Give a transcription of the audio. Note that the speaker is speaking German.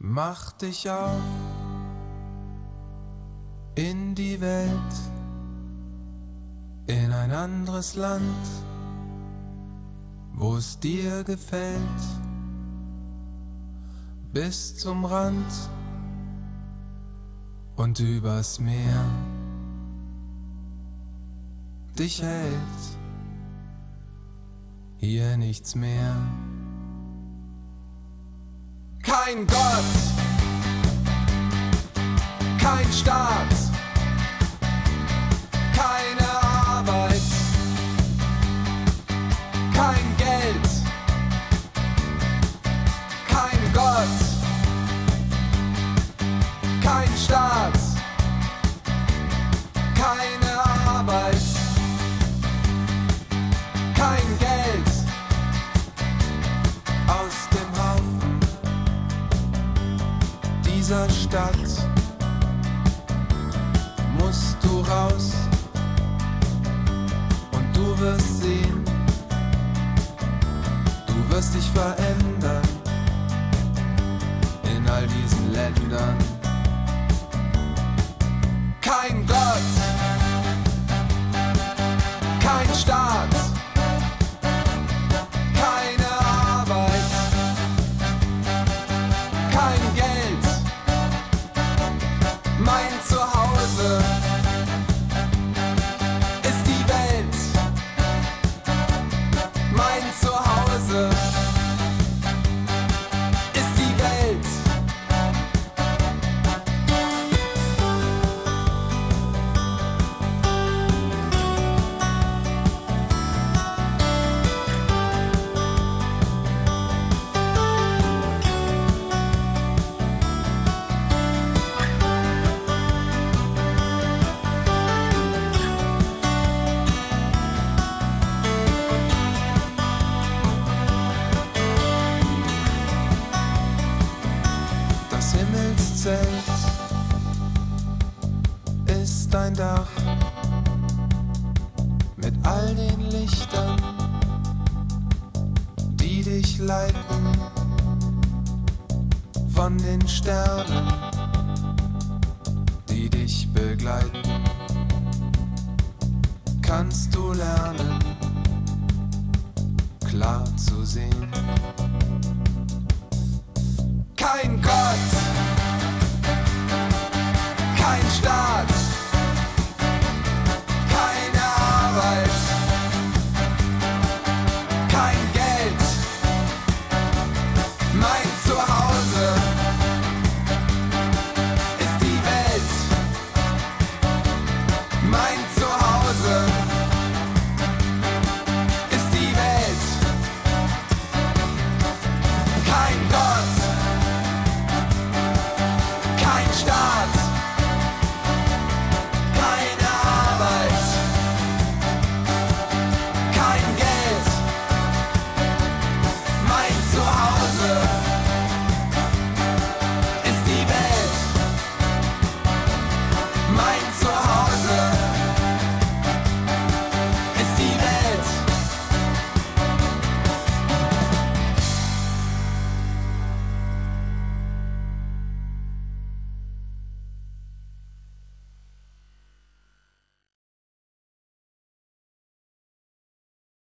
Mach dich auf in die Welt, in ein anderes Land, wo es dir gefällt, bis zum Rand und übers Meer dich hält hier nichts mehr. Kein Gott, kein Staat, keine Arbeit, kein Geld, kein Gott, kein Staat, keine Arbeit, kein Geld. Aus dem Haufen dieser Stadt musst du raus und du wirst sehen, du wirst dich verändern in all diesen Ländern. Kein Gott, kein Staat, keine Arbeit, kein Geld, mein Zuhause ist die Welt, mein Zuhause ist die Welt. Das Himmelszelt ist ein Dach mit all den Lichtern, die dich leiten von den Sternen, die dich begleiten. Kannst du lernen, klar zu sehen. Kein Gott,